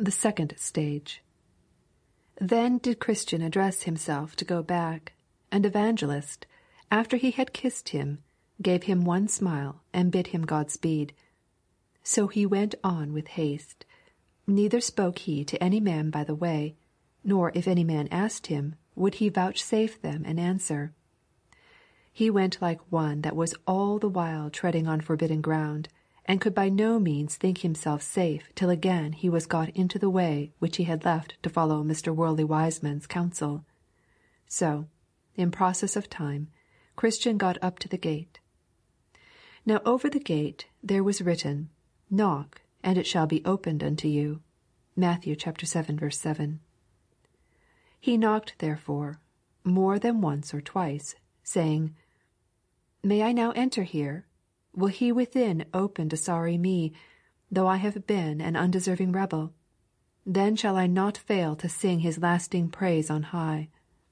The second stage. Then did Christian address himself to go back, and Evangelist, after he had kissed him, gave him one smile and bid him Godspeed. So he went on with haste. Neither spoke he to any man by the way, nor if any man asked him, would he vouchsafe them an answer. He went like one that was all the while treading on forbidden ground, and could by no means think himself safe till again he was got into the way which he had left to follow Mr. Worldly Wiseman's counsel. So, in process of time, Christian got up to the gate. Now over the gate there was written, Knock, and it shall be opened unto you. Matthew chapter 7, verse 7. He knocked therefore, more than once or twice, saying, May I now enter here? Will he within open to sorry me, though I have been an undeserving rebel? Then shall I not fail to sing his lasting praise on high.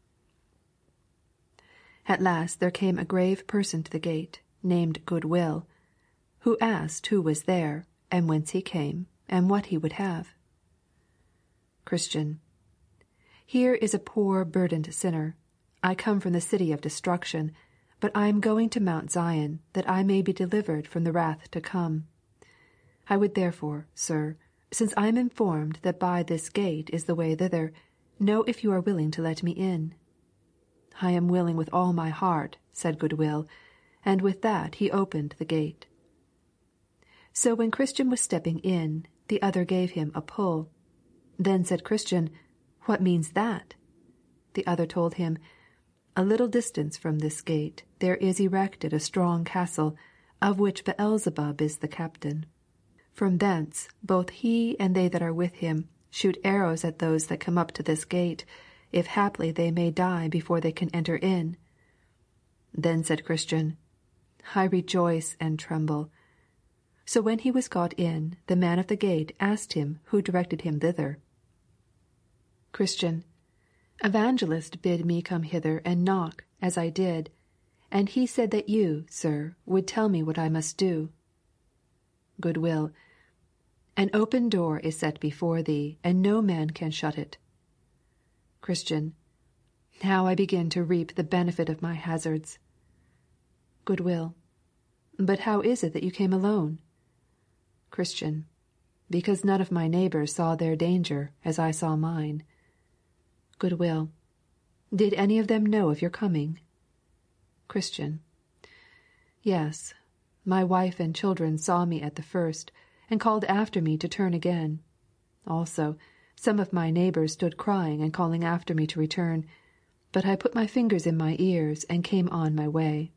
At last there came a grave person to the gate, named Goodwill, who asked who was there, and whence he came, and what he would have. Christian. Here is a poor burdened sinner. I come from the city of destruction, but I am going to Mount Zion, that I may be delivered from the wrath to come. I would therefore, sir, since I am informed that by this gate is the way thither, know if you are willing to let me in. I am willing with all my heart, said Goodwill, and with that he opened the gate. So when Christian was stepping in, the other gave him a pull. Then said Christian, What means that? The other told him, A little distance from this gate there is erected a strong castle, of which Beelzebub is the captain. From thence both he and they that are with him shoot arrows at those that come up to this gate, if haply they may die before they can enter in. Then said Christian, I rejoice and tremble. So when he was got in, the man of the gate asked him who directed him thither. Christian. Evangelist bid me come hither and knock, as I did, and he said that you, sir, would tell me what I must do. Goodwill. An open door is set before thee, and no man can shut it. Christian. Now I begin to reap the benefit of my hazards. Goodwill. But how is it that you came alone? Christian. Because none of my neighbors saw their danger as I saw mine. Goodwill. Did any of them know of your coming? Christian. Yes, my wife and children saw me at the first, and called after me to turn again. Also, some of my neighbors stood crying and calling after me to return, but I put my fingers in my ears and came on my way.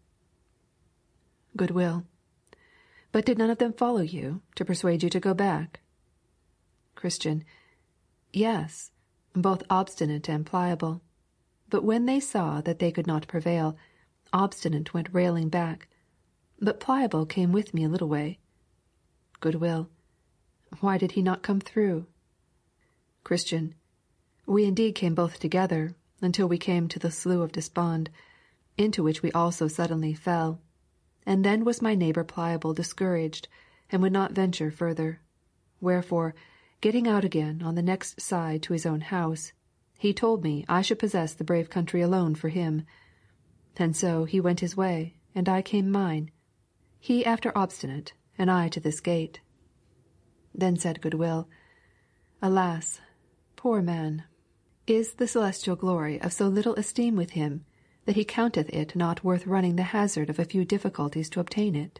Goodwill. But did none of them follow you to persuade you to go back? Christian. Yes, both Obstinate and Pliable. But when they saw that they could not prevail, Obstinate went railing back, but Pliable came with me a little way. Goodwill. Why did he not come through? Christian. We indeed came both together, until we came to the Slough of Despond, into which we also suddenly fell. And then was my neighbour Pliable discouraged, and would not venture further. Wherefore, getting out again on the next side to his own house, he told me I should possess the brave country alone for him. And so he went his way, and I came mine, he after Obstinate, and I to this gate. Then said Goodwill, Alas, poor man, is the celestial glory of so little esteem with him, that he counteth it not worth running the hazard of a few difficulties to obtain it?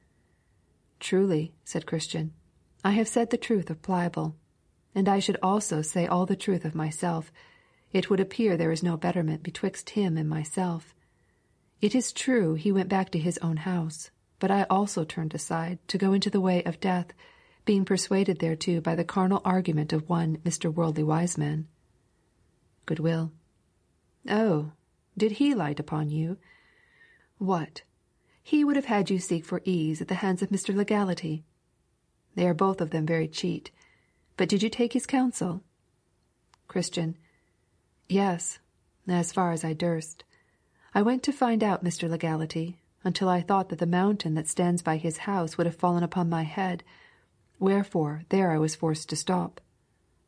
Truly, said Christian, I have said the truth of Pliable, and I should also say all the truth of myself. It would appear there is no betterment betwixt him and myself. It is true he went back to his own house, but I also turned aside to go into the way of death, being persuaded thereto by the carnal argument of one Mr. Worldly Wiseman. Goodwill. Oh, did he light upon you? What? He would have had you seek for ease at the hands of Mr. Legality. They are both of them very cheat. But did you take his counsel? Christian. Yes, as far as I durst. I went to find out Mr. Legality, until I thought that the mountain that stands by his house would have fallen upon my head, wherefore there I was forced to stop.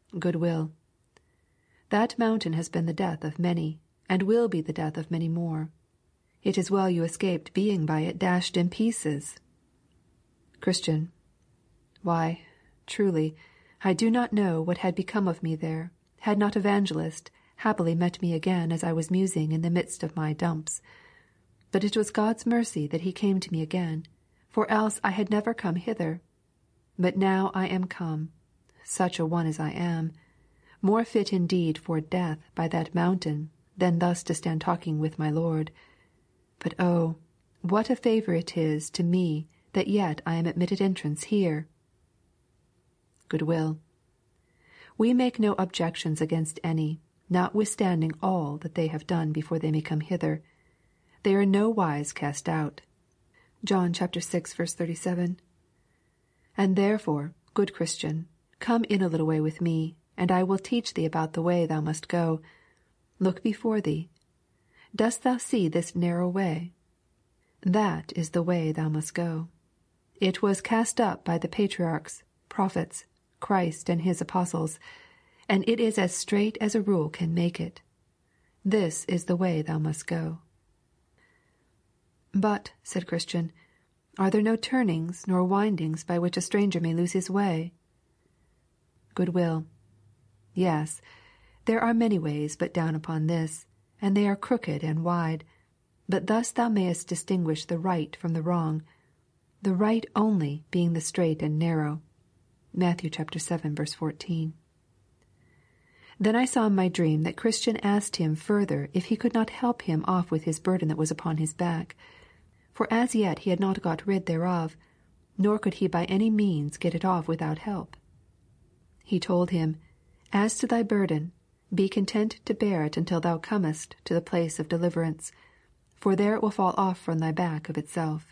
Goodwill. That mountain has been the death of many, and will be the death of many more. It is well you escaped being by it dashed in pieces. Christian. Why, truly, I do not know what had become of me there, had not Evangelist happily met me again as I was musing in the midst of my dumps. But it was God's mercy that he came to me again, for else I had never come hither. But now I am come, such a one as I am, more fit indeed for death by that mountain than thus to stand talking with my Lord. But oh, what a favour it is to me that yet I am admitted entrance here. Goodwill. We make no objections against any, notwithstanding all that they have done before they may come hither. They are no wise cast out. John chapter 6, verse 37. And therefore, good Christian, come in a little way with me, and I will teach thee about the way thou must go. Look before thee. Dost thou see this narrow way? That is the way thou must go. It was cast up by the patriarchs, prophets, Christ and his apostles, and it is as straight as a rule can make it. This is the way thou must go. But, said Christian, are there no turnings nor windings by which a stranger may lose his way? Goodwill. Yes, there are many ways but down upon this, and they are crooked and wide, but thus thou mayest distinguish the right from the wrong, the right only being the straight and narrow. Matthew chapter 7, verse 14. Then I saw in my dream that Christian asked him further if he could not help him off with his burden that was upon his back, for as yet he had not got rid thereof, nor could he by any means get it off without help. He told him, As to thy burden, be content to bear it until thou comest to the place of deliverance, for there it will fall off from thy back of itself.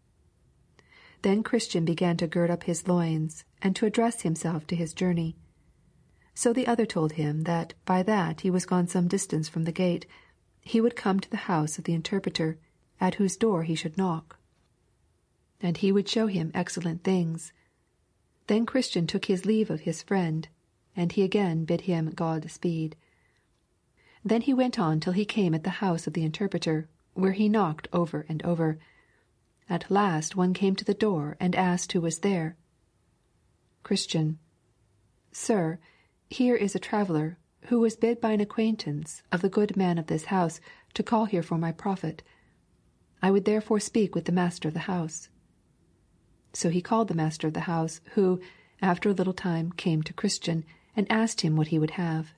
Then Christian began to gird up his loins, and to address himself to his journey. So the other told him that by that he was gone some distance from the gate, he would come to the house of the interpreter, at whose door he should knock. And he would show him excellent things. Then Christian took his leave of his friend, and he again bid him God speed. Then he went on till he came at the house of the interpreter, where he knocked over and over. At last one came to the door and asked who was there. Christian. Sir, here is a traveller, who was bid by an acquaintance of the good man of this house to call here for my profit. I would therefore speak with the master of the house. So he called the master of the house, who, after a little time, came to Christian, and asked him what he would have.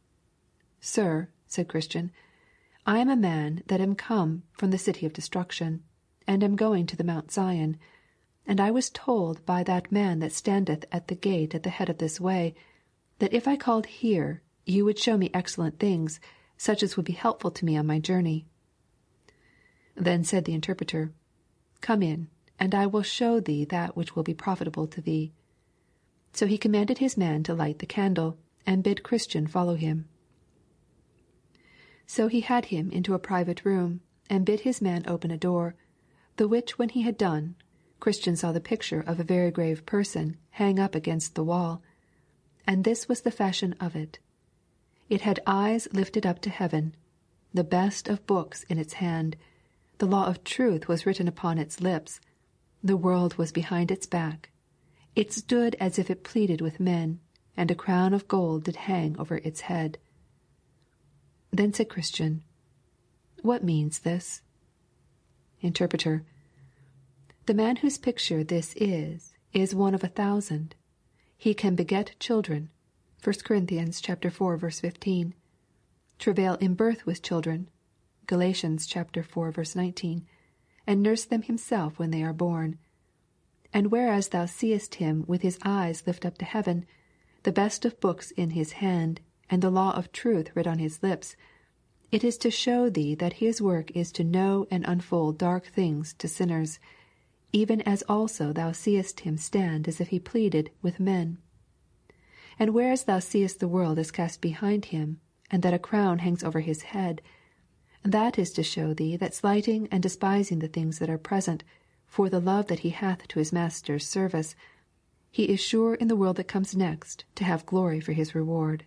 Sir, said Christian, I am a man that am come from the city of destruction, and am going to the Mount Zion, and I was told by that man that standeth at the gate at the head of this way, that if I called here, you would show me excellent things, such as would be helpful to me on my journey. Then said the interpreter, Come in, and I will show thee that which will be profitable to thee. So he commanded his man to light the candle, and bid Christian follow him. So he had him into a private room, and bid his man open a door, the which when he had done, Christian saw the picture of a very grave person hang up against the wall. And this was the fashion of it. It had eyes lifted up to heaven, the best of books in its hand, the law of truth was written upon its lips, the world was behind its back, it stood as if it pleaded with men, and a crown of gold did hang over its head. Then said Christian, What means this? Interpreter, the man whose picture this is one of 1,000. He can beget children, 1 Corinthians chapter 4, verse 15. Travail in birth with children, Galatians chapter 4, verse 19, and nurse them himself when they are born. And whereas thou seest him with his eyes lift up to heaven, the best of books in his hand, and the law of truth writ on his lips, it is to show thee that his work is to know and unfold dark things to sinners, even as also thou seest him stand as if he pleaded with men. And whereas thou seest the world is cast behind him, and that a crown hangs over his head, that is to show thee that slighting and despising the things that are present, for the love that he hath to his master's service, he is sure in the world that comes next to have glory for his reward.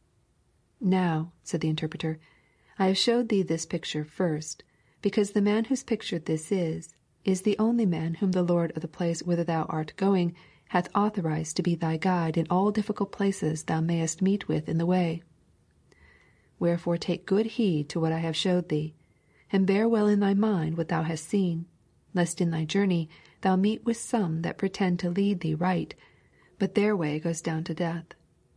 Now, said the interpreter, I have showed thee this picture first, because the man whose picture this is the only man whom the Lord of the place whither thou art going hath authorized to be thy guide in all difficult places thou mayest meet with in the way. Wherefore take good heed to what I have showed thee, and bear well in thy mind what thou hast seen, lest in thy journey thou meet with some that pretend to lead thee right, but their way goes down to death.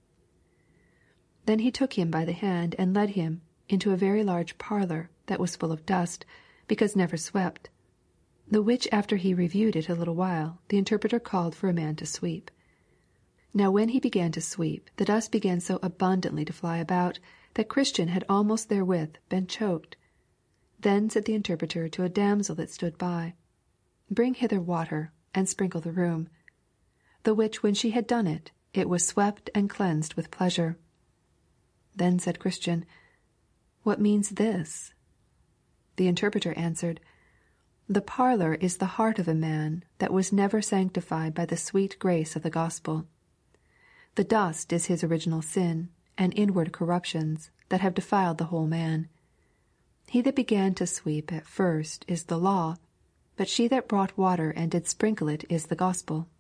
Then he took him by the hand and led him into a very large parlour that was full of dust, because never swept, the which after he reviewed it a little while, the interpreter called for a man to sweep. Now when he began to sweep, the dust began so abundantly to fly about that Christian had almost therewith been choked. Then said the interpreter to a damsel that stood by, Bring hither water, and sprinkle the room. The which when she had done it, it was swept and cleansed with pleasure. Then said Christian, What means this? The interpreter answered, The parlour is the heart of a man that was never sanctified by the sweet grace of the gospel. The dust is his original sin and inward corruptions that have defiled the whole man. He that began to sweep at first is the law, but she that brought water and did sprinkle it is the gospel.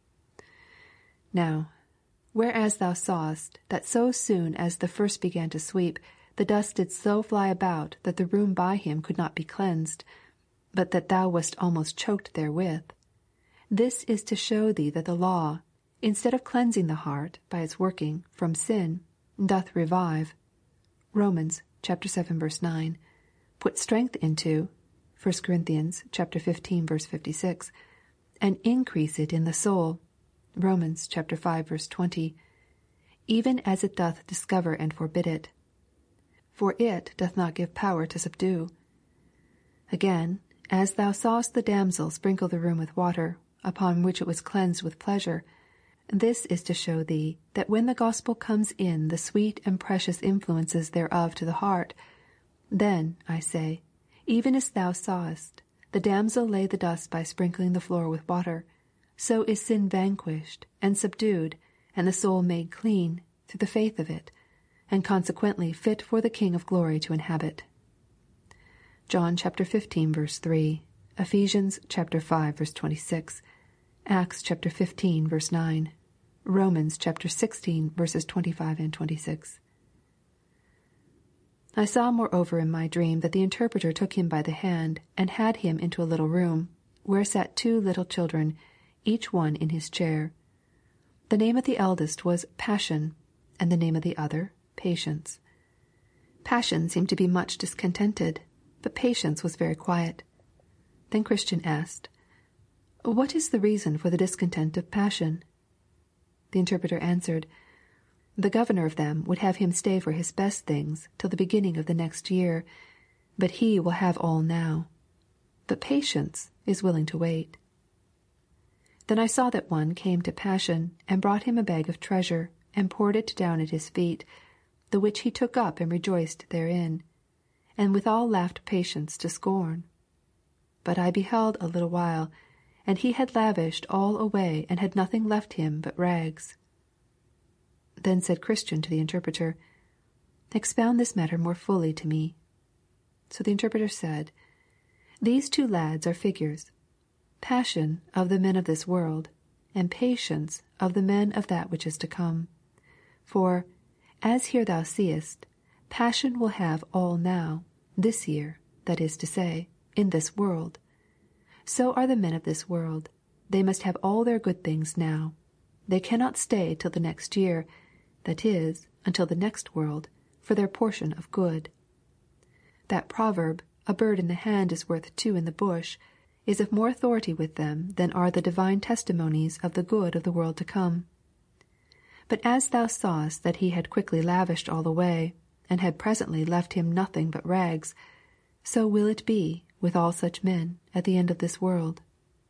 Now, whereas thou sawest that so soon as the first began to sweep, the dust did so fly about that the room by him could not be cleansed, but that thou wast almost choked therewith, this is to show thee that the law, instead of cleansing the heart by its working from sin, doth revive. Romans chapter 7 verse 9. Put strength into 1 Corinthians chapter 15 verse 56, and increase it in the soul. Romans chapter 5 verse 20, even as it doth discover and forbid it. For it doth not give power to subdue. Again, as thou sawest the damsel sprinkle the room with water, upon which it was cleansed with pleasure, this is to show thee that when the gospel comes in the sweet and precious influences thereof to the heart, then, I say, even as thou sawest, the damsel lay the dust by sprinkling the floor with water, so is sin vanquished and subdued, and the soul made clean through the faith of it, and consequently fit for the King of glory to inhabit. John chapter 15 verse 3, Ephesians chapter 5 verse 26, Acts chapter 15 verse 9, Romans chapter 16 verses 25 and 26. I saw moreover in my dream that the interpreter took him by the hand and had him into a little room, where sat 2 little children, each one in his chair. The name of the eldest was Passion, and the name of the other Patience. Passion seemed to be much discontented, but Patience was very quiet. Then Christian asked, What is the reason for the discontent of Passion? The interpreter answered, The governor of them would have him stay for his best things till the beginning of the next year, but he will have all now. But Patience is willing to wait. Then I saw that one came to Passion, and brought him a bag of treasure, and poured it down at his feet, the which he took up and rejoiced therein, and withal laughed Patience to scorn. But I beheld a little while, and he had lavished all away, and had nothing left him but rags. Then said Christian to the interpreter, Expound this matter more fully to me. So the interpreter said, These 2 lads are figures, Passion of the men of this world, and Patience of the men of that which is to come. For, as here thou seest, Passion will have all now, this year, that is to say, in this world. So are the men of this world. They must have all their good things now. They cannot stay till the next year, that is, until the next world, for their portion of good. That proverb, a bird in the hand is worth 2 in the bush, is of more authority with them than are the divine testimonies of the good of the world to come. But as thou sawest that he had quickly lavished all away, and had presently left him nothing but rags, so will it be with all such men at the end of this world.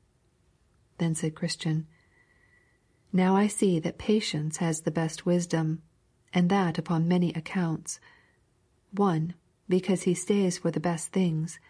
Then said Christian, Now I see that Patience has the best wisdom, and that upon many accounts. 1, because he stays for the best things.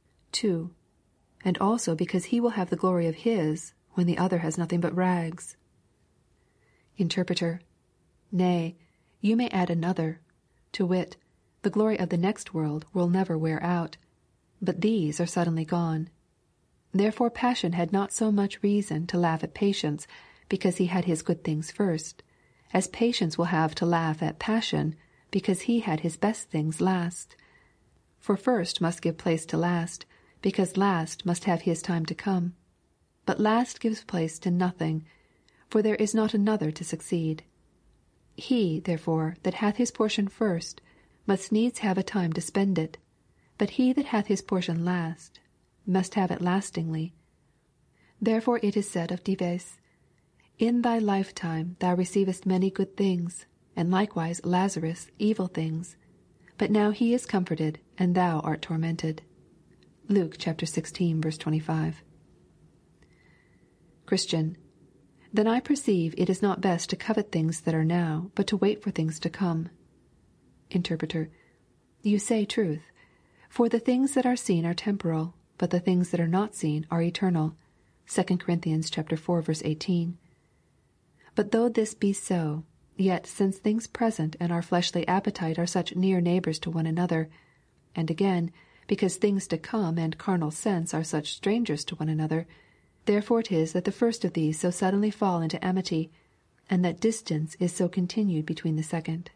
2, and also because he will have the glory of his when the other has nothing but rags. Interpreter: Nay, you may add another, to wit, the glory of the next world will never wear out, but these are suddenly gone. Therefore Passion had not so much reason to laugh at Patience because he had his good things first, as Patience will have to laugh at Passion because he had his best things last. For first must give place to last, because last must have his time to come. But last gives place to nothing, for there is not another to succeed. He, therefore, that hath his portion first, must needs have a time to spend it, but he that hath his portion last, must have it lastingly. Therefore it is said of Dives, In thy lifetime thou receivest many good things, and likewise Lazarus evil things, but now he is comforted, and thou art tormented. Luke chapter 16, verse 25. Christian: Then I perceive it is not best to covet things that are now, but to wait for things to come. Interpreter: You say truth. For the things that are seen are temporal, but the things that are not seen are eternal. 2 Corinthians chapter 4, verse 18. But though this be so, yet since things present and our fleshly appetite are such near neighbors to one another, and again, because things to come and carnal sense are such strangers to one another, therefore it is that the first of these so suddenly fall into amity, and that distance is so continued between the second.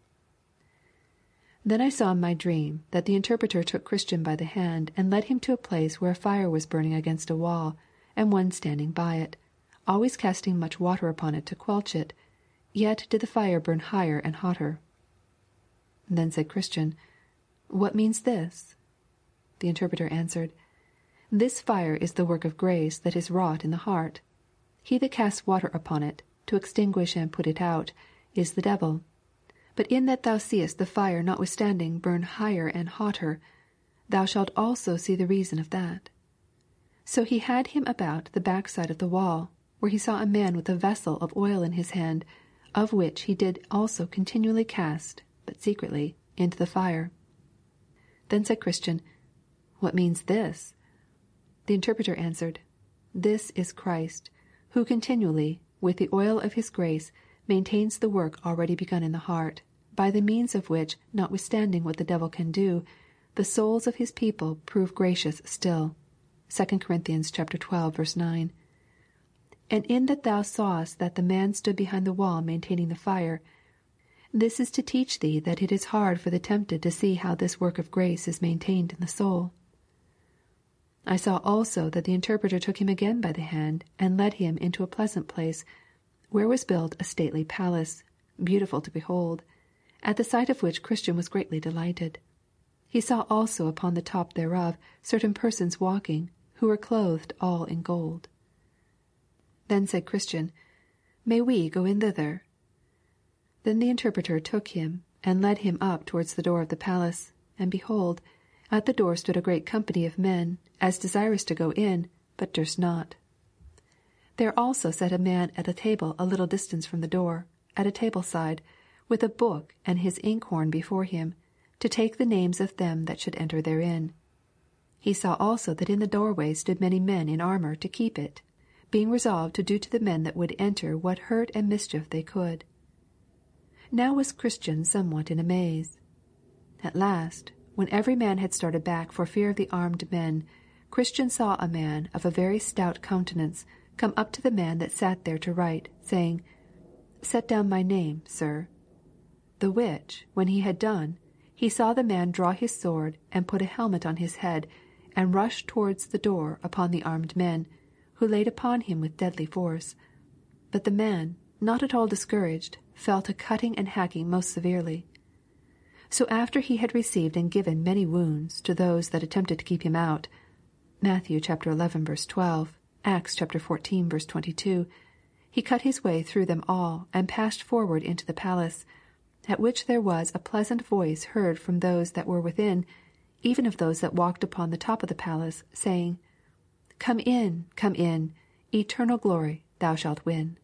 Then I saw in my dream that the interpreter took Christian by the hand and led him to a place where a fire was burning against a wall, and one standing by it, always casting much water upon it to quench it, yet did the fire burn higher and hotter. Then said Christian, What means this? The interpreter answered, This fire is the work of grace that is wrought in the heart. He that casts water upon it, to extinguish and put it out, is the devil. But in that thou seest the fire notwithstanding burn higher and hotter, thou shalt also see the reason of that. So he had him about the backside of the wall, where he saw a man with a vessel of oil in his hand, of which he did also continually cast, but secretly, into the fire. Then said Christian, What means this? The interpreter answered, This is Christ, who continually, with the oil of his grace, maintains the work already begun in the heart, by the means of which, notwithstanding what the devil can do, the souls of his people prove gracious still. 2 Corinthians chapter 12, verse 9. And in that thou sawest that the man stood behind the wall maintaining the fire, this is to teach thee that it is hard for the tempted to see how this work of grace is maintained in the soul. I saw also that the interpreter took him again by the hand and led him into a pleasant place, where was built a stately palace, beautiful to behold, at the sight of which Christian was greatly delighted. He saw also upon the top thereof certain persons walking, who were clothed all in gold. Then said Christian, May we go in thither? Then the interpreter took him, and led him up towards the door of the palace, and behold, at the door stood a great company of men, as desirous to go in, but durst not. There also sat a man at a table a little distance from the door, at a table side, with a book and his inkhorn before him, to take the names of them that should enter therein. He saw also that in the doorway stood many men in armour to keep it, being resolved to do to the men that would enter what hurt and mischief they could. Now was Christian somewhat in amaze. At last, when every man had started back for fear of the armed men, Christian saw a man of a very stout countenance come up to the man that sat there to write, saying, Set down my name, sir. The which, when he had done, he saw the man draw his sword and put a helmet on his head, and rush towards the door upon the armed men, who laid upon him with deadly force. But the man, not at all discouraged, fell to cutting and hacking most severely. So after he had received and given many wounds to those that attempted to keep him out, Matthew chapter 11, verse 12, Acts chapter 14, verse 22, he cut his way through them all and passed forward into the palace, at which there was a pleasant voice heard from those that were within, even of those that walked upon the top of the palace, saying, Come in, eternal glory thou shalt win.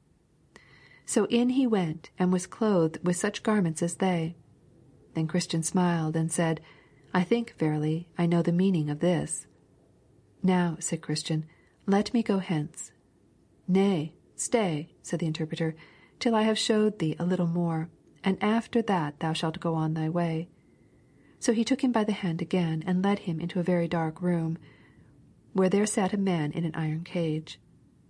So in he went, and was clothed with such garments as they. Then Christian smiled and said, I think, verily, I know the meaning of this. Now, said Christian, let me go hence. Nay, stay, said the interpreter, till I have showed thee a little more, and after that thou shalt go on thy way. So he took him by the hand again, and led him into a very dark room, where there sat a man in an iron cage.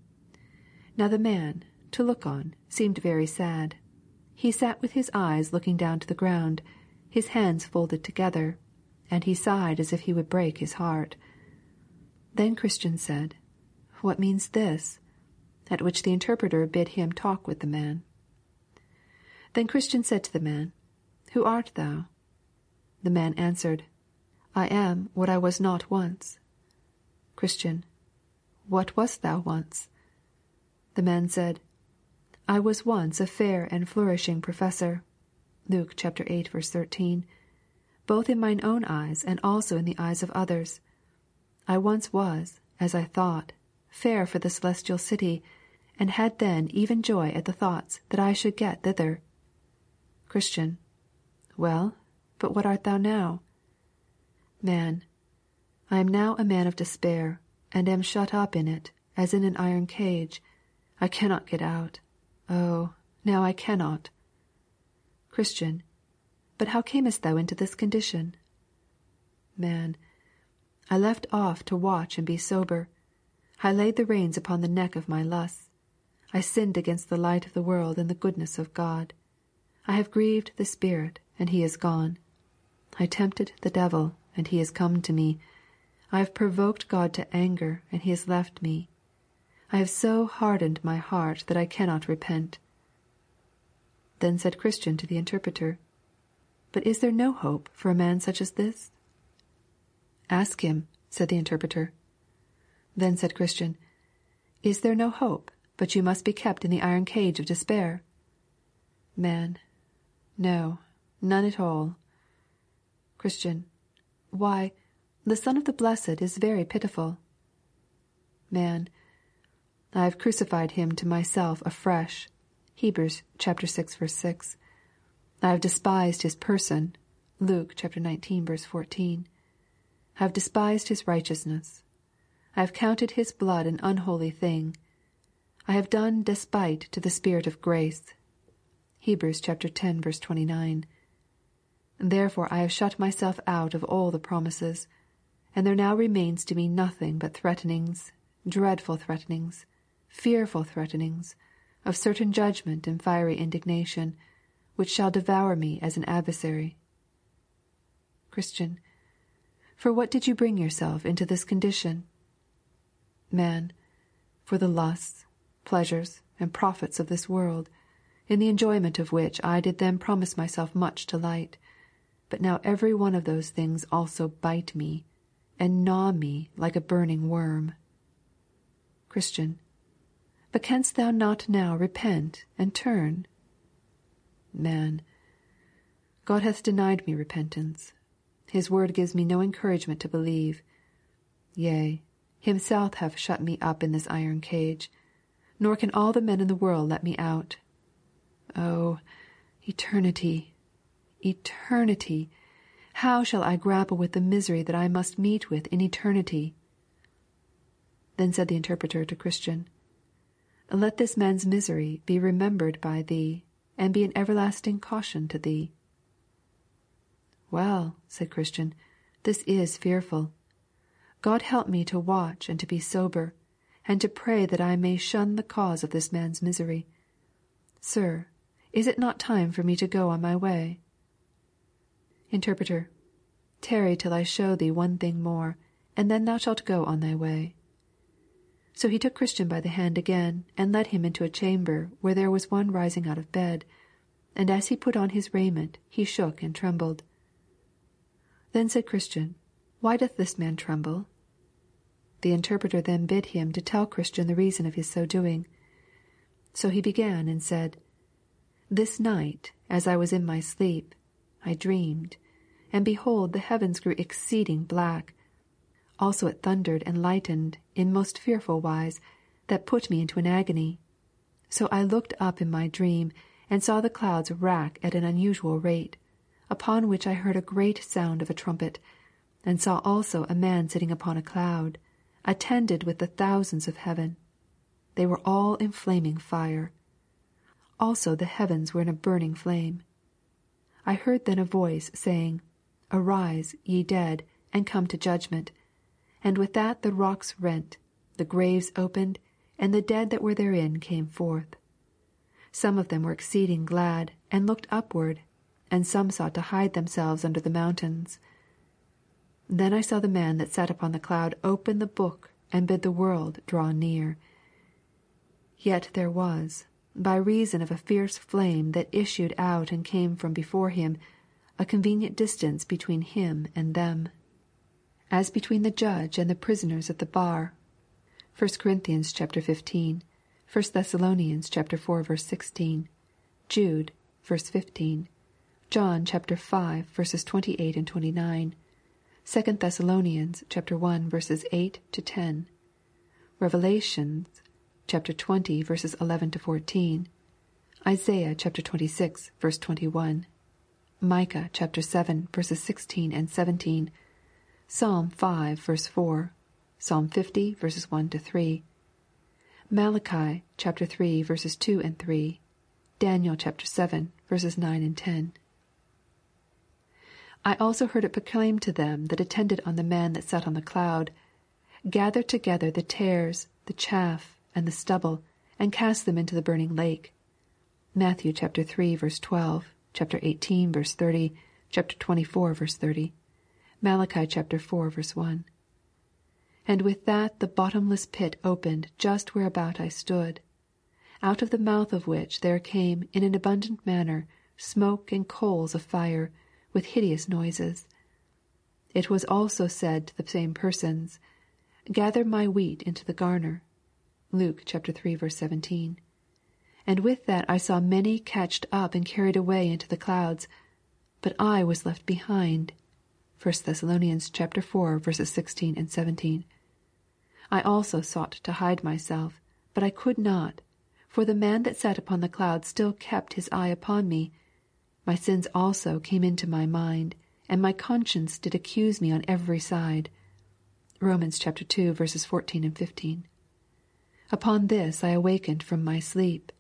Now the man, to look on, seemed very sad. He sat with his eyes looking down to the ground, his hands folded together, and he sighed as if he would break his heart. Then Christian said, "What means this?" At which the interpreter bid him talk with the man. Then Christian said to the man, "Who art thou?" The man answered, "I am what I was not once." Christian, "What wast thou once?" The man said, "I was once a fair and flourishing professor." Luke chapter 8, verse 13. "Both in mine own eyes and also in the eyes of others. I once was, as I thought, fair for the celestial city, and had then even joy at the thoughts that I should get thither." Christian, "Well, but what art thou now?" Man, "I am now a man of despair, and am shut up in it, as in an iron cage. I cannot get out. Oh, now I cannot." Christian, "But how camest thou into this condition?" Man, "I left off to watch and be sober. I laid the reins upon the neck of my lusts. I sinned against the light of the world and the goodness of God. I have grieved the Spirit, and he is gone. I tempted the devil, and he is come to me. I have provoked God to anger, and he has left me. I have so hardened my heart that I cannot repent." Then said Christian to the interpreter, "But is there no hope for a man such as this?" "Ask him," said the interpreter. Then said Christian, "Is there no hope, but you must be kept in the iron cage of despair?" Man, "No, none at all." Christian, "Why, the Son of the Blessed is very pitiful." Man, "I have crucified him to myself afresh." Hebrews chapter 6, verse 6. "I have despised his person." Luke chapter 19, verse 14. "I have despised his righteousness. I have counted his blood an unholy thing. I have done despite to the Spirit of grace." Hebrews chapter 10, verse 29. "Therefore I have shut myself out of all the promises, and there now remains to me nothing but threatenings, dreadful threatenings, fearful threatenings, of certain judgment and fiery indignation, which shall devour me as an adversary." Christian, "For what did you bring yourself into this condition?" Man, "For the lusts, pleasures, and profits of this world, in the enjoyment of which I did then promise myself much delight. But now every one of those things also bite me, and gnaw me like a burning worm." Christian, "But canst thou not now repent and turn?" Man, "God hath denied me repentance. His word gives me no encouragement to believe. Yea, himself hath shut me up in this iron cage, nor can all the men in the world let me out. Oh, eternity, eternity! How shall I grapple with the misery that I must meet with in eternity?" Then said the interpreter to Christian, "Let this man's misery be remembered by thee, and be an everlasting caution to thee." "Well," said Christian, "this is fearful. God help me to watch and to be sober, and to pray that I may shun the cause of this man's misery. Sir, is it not time for me to go on my way?" Interpreter, "Tarry till I show thee one thing more, and then thou shalt go on thy way." So he took Christian by the hand again, and led him into a chamber where there was one rising out of bed, and as he put on his raiment he shook and trembled. Then said Christian, "Why doth this man tremble?" The interpreter then bid him to tell Christian the reason of his so doing. So he began and said, "This night, as I was in my sleep, I dreamed, and behold, the heavens grew exceeding black. Also it thundered and lightened in most fearful wise, that put me into an agony. So I looked up in my dream, and saw the clouds rack at an unusual rate, upon which I heard a great sound of a trumpet, and saw also a man sitting upon a cloud, attended with the thousands of heaven. They were all in flaming fire. also the heavens were in a burning flame. I heard then a voice saying, Arise, ye dead, and come to judgment. And with that the rocks rent, the graves opened, and the dead that were therein came forth. Some of them were exceeding glad, and looked upward, and some sought to hide themselves under the mountains. Then I saw the man that sat upon the cloud open the book, and bid the world draw near. Yet there was, by reason of a fierce flame that issued out and came from before him, a convenient distance between him and them, as between the judge and the prisoners at the bar. 1 Corinthians chapter 15, 1 Thessalonians chapter 4 verse 16, Jude verse 15, John chapter 5 verses 28 and 29, 2 Thessalonians chapter 1 verses 8 to 10, Revelations chapter 20 verses 11 to 14, Isaiah chapter 26 verse 21, Micah chapter 7 verses 16 and 17, Psalm 5 verse 4, Psalm 50 verses 1 to 3, Malachi chapter 3 verses 2 and 3, Daniel chapter 7 verses 9 and 10. I also heard it proclaimed to them that attended on the man that sat on the cloud, Gather together the tares, the chaff, and the stubble, and cast them into the burning lake. Matthew chapter 3 verse 12, chapter 18 verse 30, chapter 24 verse 30, Malachi chapter 4 verse 1. And with that the bottomless pit opened just whereabout I stood, out of the mouth of which there came in an abundant manner smoke and coals of fire, with hideous noises. It was also said to the same persons, Gather my wheat into the garner. Luke chapter 3 verse 17. And with that I saw many catched up and carried away into the clouds, but I was left behind. 1 Thessalonians chapter 4 verses 16 and 17. I also sought to hide myself, but I could not, for the man that sat upon the cloud still kept his eye upon me. My sins also came into my mind, and my conscience did accuse me on every side. Romans chapter 2 verses 14 and 15. Upon this I awakened from my sleep.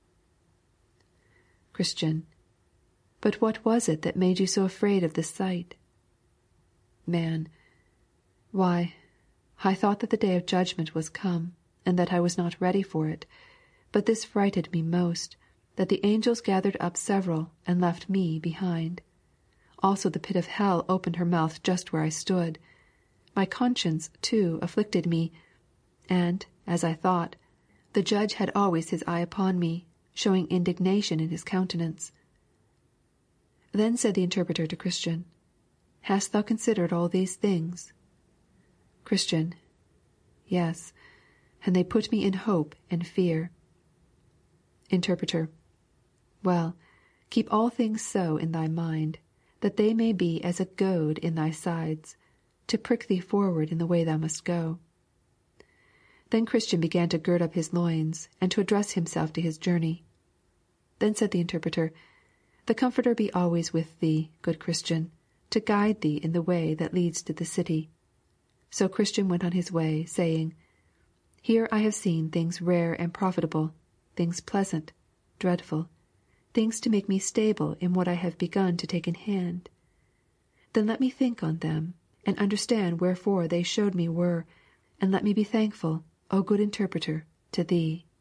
Christian. But what was it that made you so afraid of this sight? Man. Why, I thought that the day of judgment was come, and that I was not ready for it. But this frighted me most, that the angels gathered up several and left me behind. Also the pit of hell opened her mouth just where I stood. My conscience, too, afflicted me, and, as I thought, the judge had always his eye upon me, showing indignation in his countenance. Then said the interpreter to Christian, Hast thou considered all these things? Christian. Yes, and they put me in hope and fear. Interpreter. Well, keep all things so in thy mind, that they may be as a goad in thy sides, to prick thee forward in the way thou must go. Then Christian began to gird up his loins, and to address himself to his journey. Then said the interpreter, The Comforter be always with thee, good Christian, to guide thee in the way that leads to the city. So Christian went on his way, saying, Here I have seen things rare and profitable, things pleasant, dreadful, things to make me stable in what I have begun to take in hand. Then let me think on them, and understand wherefore they showed me were, and let me be thankful, O good interpreter, to thee.